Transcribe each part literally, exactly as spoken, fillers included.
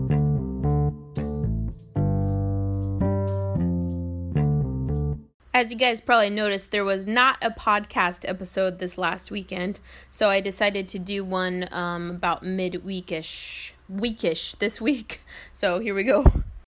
As you guys probably noticed, there was not a podcast episode this last weekend, so I decided to do one um, about mid-weekish, weekish this week. So here we go.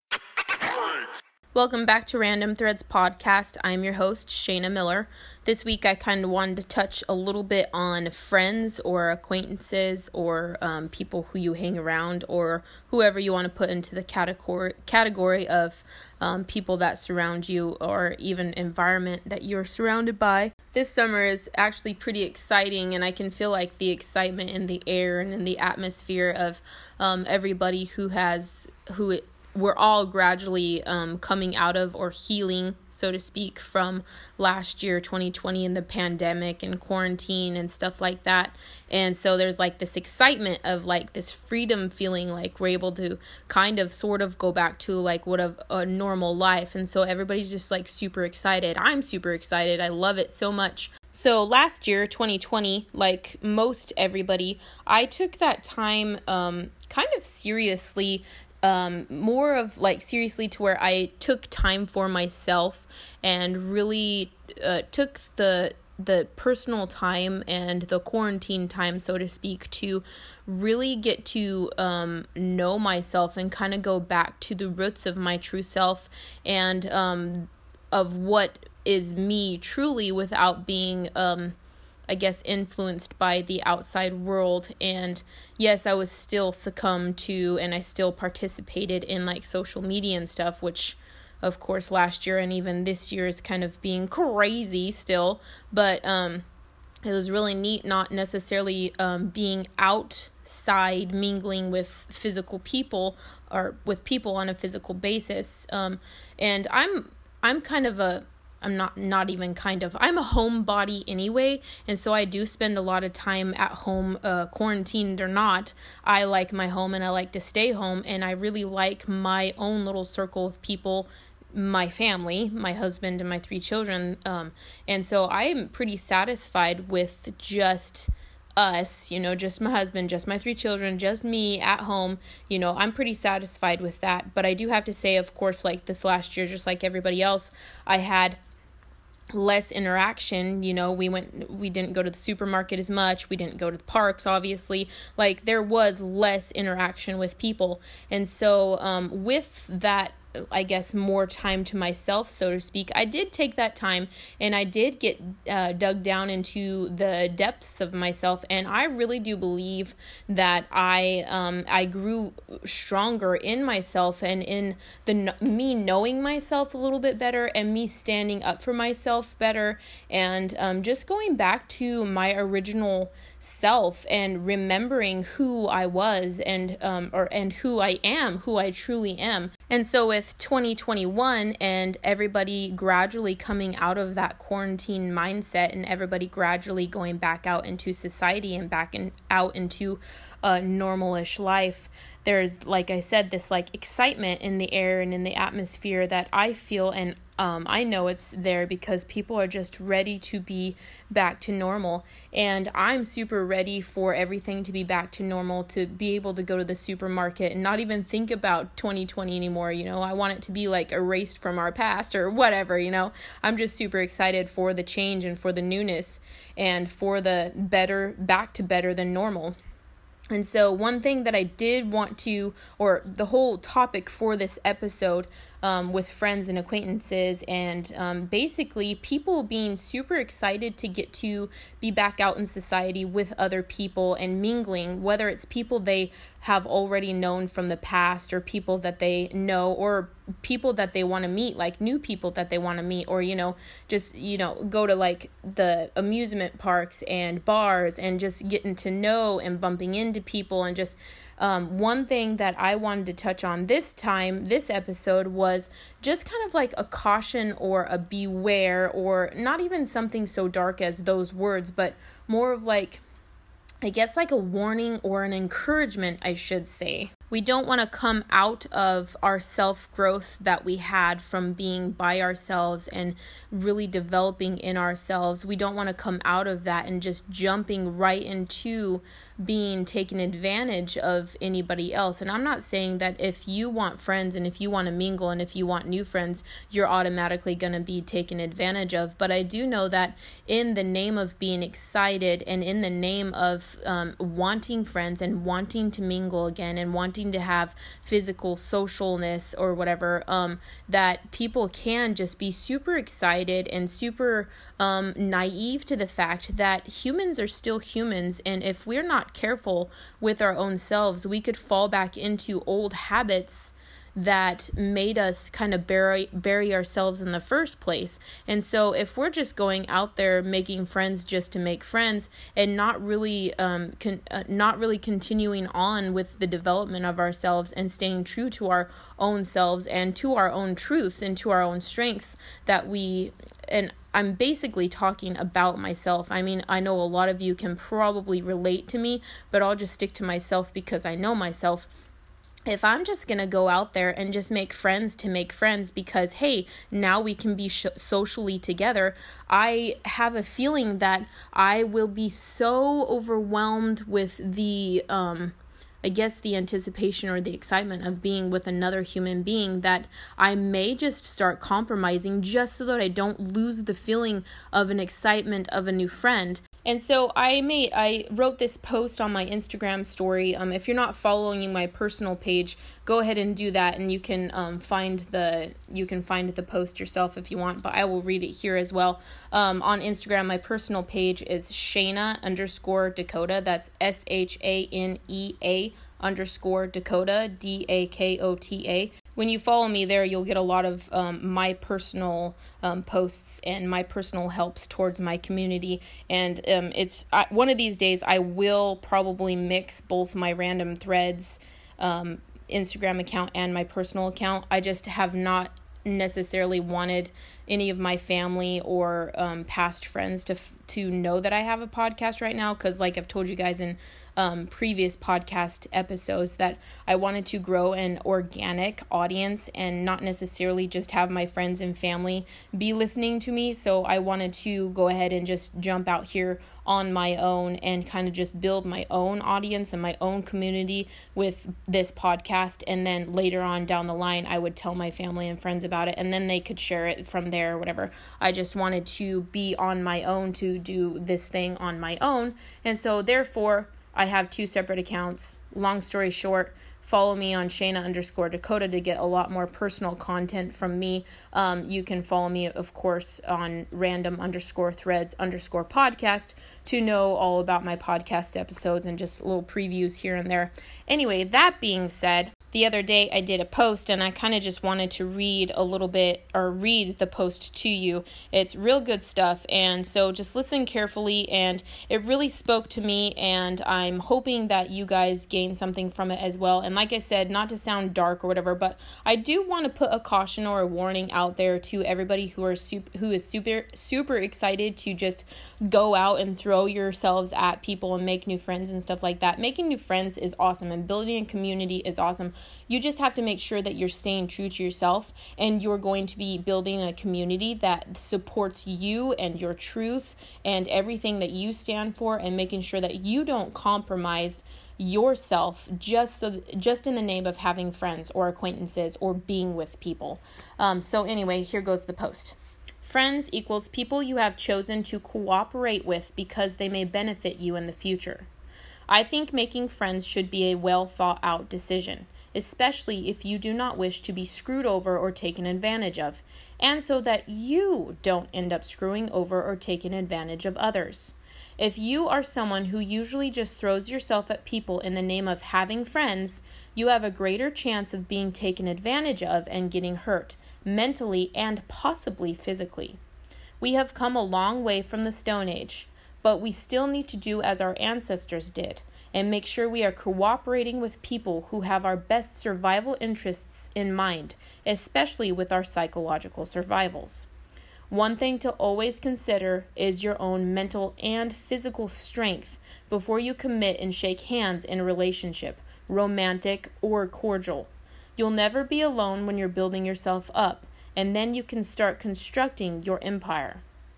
Welcome back to Random Threads Podcast. I'm your host, Shayna Miller. This week I kind of wanted to touch a little bit on friends or acquaintances or um, people who you hang around or whoever you want to put into the category category of um, people that surround you or even environment that you're surrounded by. This summer is actually pretty exciting, and I can feel like the excitement in the air and in the atmosphere of um, everybody who has who it we're all gradually um, coming out of or healing, so to speak, from last year, twenty twenty, and the pandemic and quarantine and stuff like that. And so there's like this excitement of like this freedom feeling, like we're able to kind of sort of go back to like what a, a normal life. And so everybody's just like super excited. I'm super excited. I love it so much. So last year, twenty twenty, like most everybody, I took that time um, kind of seriously. Um, more of like seriously to where I took time for myself and really uh, took the the personal time and the quarantine time, so to speak, to really get to um, know myself and kind of go back to the roots of my true self and um, of what is me truly without being um I guess, influenced by the outside world. And yes, I was still succumbed to, and I still participated in like social media and stuff, which of course last year and even this year is kind of being crazy still. But um, it was really neat not necessarily um, being outside mingling with physical people or with people on a physical basis. Um, and I'm, I'm kind of a I'm not, not even kind of, I'm a homebody anyway, and so I do spend a lot of time at home, uh, quarantined or not. I like my home and I like to stay home, and I really like my own little circle of people, my family, my husband and my three children, um, and so I'm pretty satisfied with just us, you know, just my husband, just my three children, just me at home. You know, I'm pretty satisfied with that, but I do have to say, of course, like this last year, just like everybody else, I had less interaction. You know, we went, we didn't go to the supermarket as much. We didn't go to the parks, obviously. Like there was less interaction with people. And so, um, with that, I guess, more time to myself, so to speak, I did take that time and I did get uh, dug down into the depths of myself. And I really do believe that I um, I grew stronger in myself and in the me knowing myself a little bit better and me standing up for myself better and um, just going back to my original self and remembering who I was and um, or and who I am, who I truly am. And so with twenty twenty-one and everybody gradually coming out of that quarantine mindset and everybody gradually going back out into society and back and out into a normal-ish life, there's, like I said, this like excitement in the air and in the atmosphere that I feel, and um, I know it's there because people are just ready to be back to normal. And I'm super ready for everything to be back to normal, to be able to go to the supermarket and not even think about twenty twenty anymore. You know, I want it to be like erased from our past or whatever, you know. I'm just super excited for the change and for the newness and for the better, back to better than normal. And so one thing that I did want to, or the whole topic for this episode um, with friends and acquaintances and um, basically people being super excited to get to be back out in society with other people and mingling, whether it's people they have already known from the past or people that they know or people that they want to meet, like new people that they want to meet, or, you know, just, you know, go to like the amusement parks and bars and just getting to know and bumping into people. And just um, one thing that I wanted to touch on this time, this episode, was just kind of like a caution or a beware, or not even something so dark as those words, but more of like, I guess like a warning or an encouragement, I should say. We don't want to come out of our self-growth that we had from being by ourselves and really developing in ourselves. We don't want to come out of that and just jumping right into being taken advantage of anybody else. And I'm not saying that if you want friends and if you want to mingle and if you want new friends, you're automatically going to be taken advantage of. But I do know that in the name of being excited and in the name of um, wanting friends and wanting to mingle again and wanting to have physical socialness or whatever, um, that people can just be super excited and super um, naive to the fact that humans are still humans. And if we're not careful with our own selves, we could fall back into old habits that made us kind of bury bury ourselves in the first place. And so if we're just going out there making friends just to make friends and not really um con- uh, not really continuing on with the development of ourselves and staying true to our own selves and to our own truth and to our own strengths, that we and I'm basically talking about myself. I mean, I know a lot of you can probably relate to me, but I'll just stick to myself because I know myself. If I'm just going to go out there and just make friends to make friends because, hey, now we can be sh- socially together, I have a feeling that I will be so overwhelmed with the, um, I guess, the anticipation or the excitement of being with another human being that I may just start compromising just so that I don't lose the feeling of an excitement of a new friend. And so I made, I wrote this post on my Instagram story. Um, if you're not following my personal page, go ahead and do that, and you can um, find the you can find the post yourself if you want. But I will read it here as well. Um, on Instagram, my personal page is Shana underscore Dakota. That's S H A N E A underscore Dakota, D A K O T A. When you follow me there, you'll get a lot of um, my personal um, posts and my personal helps towards my community. And um, it's I, one of these days I will probably mix both my random threads um, Instagram account and my personal account. I just have not necessarily wanted any of my family or um, past friends to f- to know that I have a podcast right now, because like I've told you guys in um, previous podcast episodes that I wanted to grow an organic audience and not necessarily just have my friends and family be listening to me. So I wanted to go ahead and just jump out here on my own and kind of just build my own audience and my own community with this podcast. And then later on down the line, I would tell my family and friends about it, and then they could share it from there or whatever. I just wanted to be on my own to do this thing on my own. And so therefore, I have two separate accounts. Long story short, follow me on Shana underscore Dakota to get a lot more personal content from me. Um, you can follow me, of course, on random underscore threads underscore podcast to know all about my podcast episodes and just little previews here and there. Anyway, that being said, the other day I did a post and I kind of just wanted to read a little bit or read the post to you. It's real good stuff, and so just listen carefully, and it really spoke to me, and I'm hoping that you guys gain something from it as well. And like I said, not to sound dark or whatever, but I do want to put a caution or a warning out there to everybody who are super, who is super super excited to just go out and throw yourselves at people and make new friends and stuff like that. Making new friends is awesome, and building a community is awesome. You just have to make sure that you're staying true to yourself, and you're going to be building a community that supports you and your truth and everything that you stand for, and making sure that you don't compromise yourself just so just in the name of having friends or acquaintances or being with people. Um, so anyway, here goes the post. Friends equals people you have chosen to cooperate with because they may benefit you in the future. I think making friends should be a well thought out decision, especially if you do not wish to be screwed over or taken advantage of, and so that you don't end up screwing over or taking advantage of others. If you are someone who usually just throws yourself at people in the name of having friends, you have a greater chance of being taken advantage of and getting hurt, mentally and possibly physically. We have come a long way from the Stone Age, but we still need to do as our ancestors did and make sure we are cooperating with people who have our best survival interests in mind, especially with our psychological survivals. One thing to always consider is your own mental and physical strength before you commit and shake hands in a relationship, romantic, or cordial. You'll never be alone when you're building yourself up, and then you can start constructing your empire.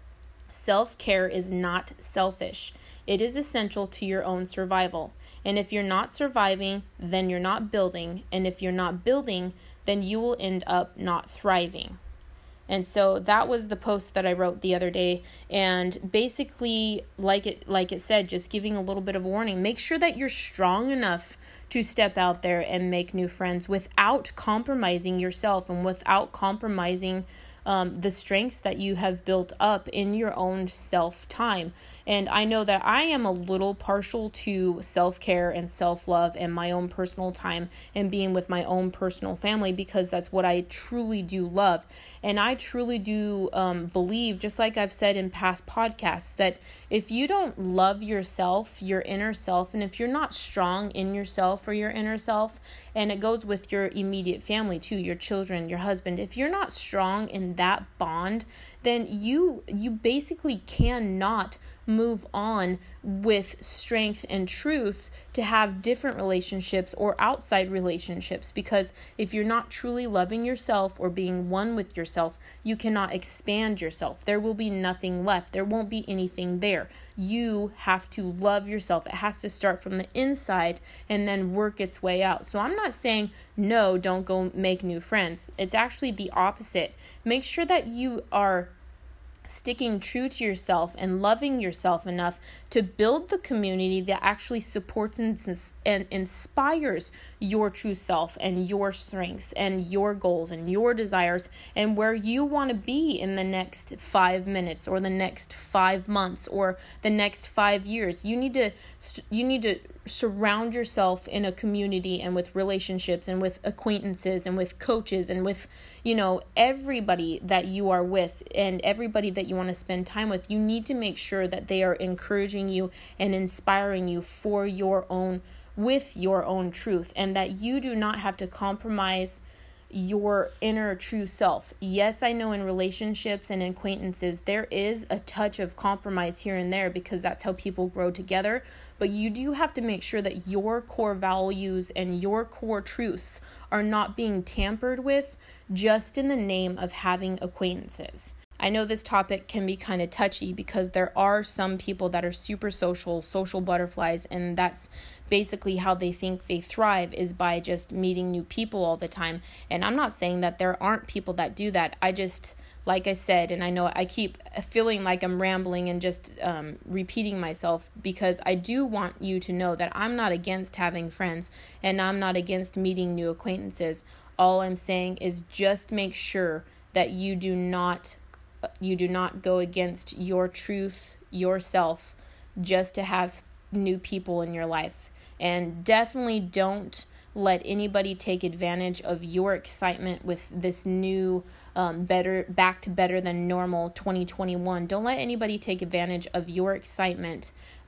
Self-care is not selfish. It is essential to your own survival. And if you're not surviving, then you're not building. And if you're not building, then you will end up not thriving. And so that was the post that I wrote the other day. And basically, like it like it said, just giving a little bit of warning. Make sure that you're strong enough to step out there and make new friends without compromising yourself and without compromising Um, the strengths that you have built up in your own self-time. And I know that I am a little partial to self-care and self-love and my own personal time and being with my own personal family, because that's what I truly do love. And I truly do um, believe, just like I've said in past podcasts, that if you don't love yourself, your inner self, and if you're not strong in yourself or your inner self, and it goes with your immediate family too, your children, your husband, if you're not strong in that bond, then you you basically cannot move on with strength and truth to have different relationships or outside relationships. Because if you're not truly loving yourself or being one with yourself, you cannot expand yourself. There will be nothing left. There won't be anything there. You have to love yourself. It has to start from the inside and then work its way out. So I'm not saying, no, don't go make new friends. It's actually the opposite. Make sure that you are sticking true to yourself and loving yourself enough to build the community that actually supports and, and inspires your true self and your strengths and your goals and your desires and where you want to be in the next five minutes or the next five months or the next five years. You need to you need to surround yourself in a community and with relationships and with acquaintances and with coaches and with, you know, everybody that you are with and everybody that you want to spend time with. You need to make sure that they are encouraging you and inspiring you for your own, with your own truth, and that you do not have to compromise your inner true self. Yes, I know in relationships and acquaintances, there is a touch of compromise here and there because that's how people grow together. But you do have to make sure that your core values and your core truths are not being tampered with just in the name of having acquaintances. I know this topic can be kind of touchy because there are some people that are super social, social butterflies, and that's basically how they think they thrive, is by just meeting new people all the time. And I'm not saying that there aren't people that do that. I just, like I said, and I know I keep feeling like I'm rambling and just um, repeating myself, because I do want you to know that I'm not against having friends and I'm not against meeting new acquaintances. All I'm saying is just make sure that you do not You do not go against your truth, yourself, just to have new people in your life. And definitely don't let anybody take advantage of your excitement with this new, um, better, back to better than normal twenty twenty-one. Don't let anybody take advantage of your excitement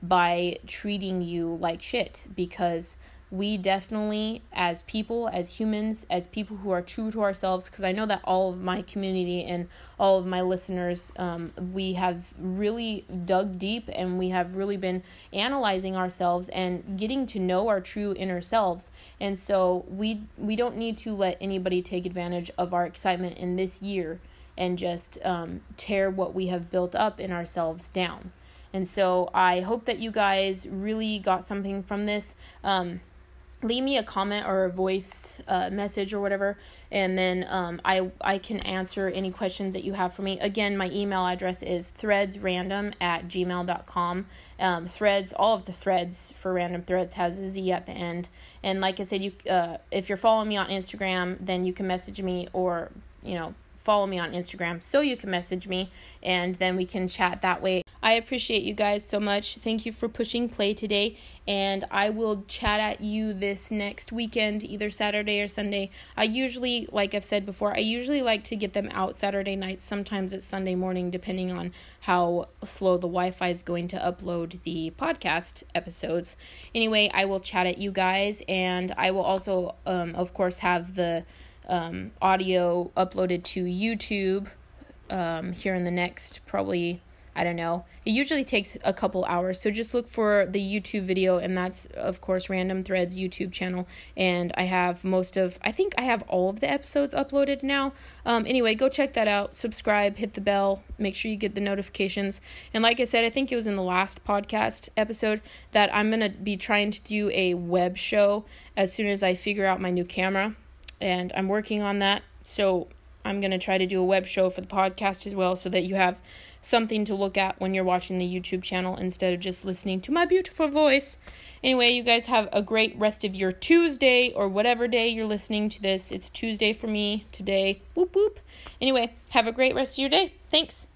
by treating you like shit, because we definitely, as people, as humans, as people who are true to ourselves, because I know that all of my community and all of my listeners, um, we have really dug deep and we have really been analyzing ourselves and getting to know our true inner selves. And so we we don't need to let anybody take advantage of our excitement in this year and just um, tear what we have built up in ourselves down. And so I hope that you guys really got something from this. Um, leave me a comment or a voice uh, message or whatever, and then um, I I can answer any questions that you have for me. Again, my email address is threadsrandom at gmail dot com. Um, threads, all of the threads for Random Threads has a Z at the end. And like I said, you uh, if you're following me on Instagram, then you can message me, or, you know, follow me on Instagram so you can message me, and then we can chat that way. I appreciate you guys so much. Thank you for pushing play today, and I will chat at you this next weekend, either Saturday or Sunday. I usually, like I've said before, I usually like to get them out Saturday nights. Sometimes it's Sunday morning, depending on how slow the Wi-Fi is going to upload the podcast episodes. Anyway, I will chat at you guys, and I will also, um, of course, have the um, audio uploaded to YouTube um, here in the next probably I don't know. It usually takes a couple hours. So just look for the YouTube video, and that's, of course, Random Threads YouTube channel. And I have most of, I think I have all of the episodes uploaded now. Um, anyway, go check that out. Subscribe, hit the bell, make sure you get the notifications. And like I said, I think it was in the last podcast episode that I'm going to be trying to do a web show as soon as I figure out my new camera. And I'm working on that. So I'm going to try to do a web show for the podcast as well, so that you have something to look at when you're watching the YouTube channel instead of just listening to my beautiful voice. Anyway, you guys have a great rest of your Tuesday, or whatever day you're listening to this. It's Tuesday for me today. Whoop, whoop. Anyway, have a great rest of your day. Thanks.